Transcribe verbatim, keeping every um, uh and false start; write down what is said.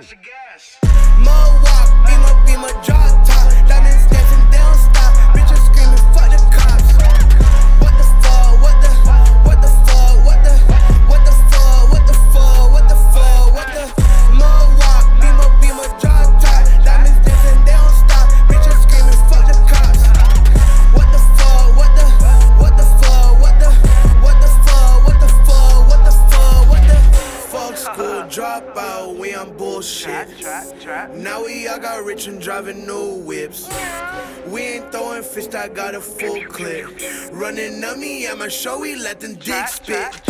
Mohawk, beamer, beamer, drop top. Diamonds dancing, they don't stop. Bitches screaming, fuck the cops. What the fuck, what the, what the fuck, what the, what the fuck, what the fuck, what the fuck, what the. Mohawk, beamer, beamer, drop top. Diamonds dancing, they don't stop. Bitches screaming, fuck the cops. What the fuck, what the, what the fuck, what the, what the fuck, what the fuck, what the fuck, what the. Fuck school dropout, we on bullshit. Now we all got rich and driving new whips. We ain't throwing fists, I got a full clip. Running up me at my show, we let them dicks spit.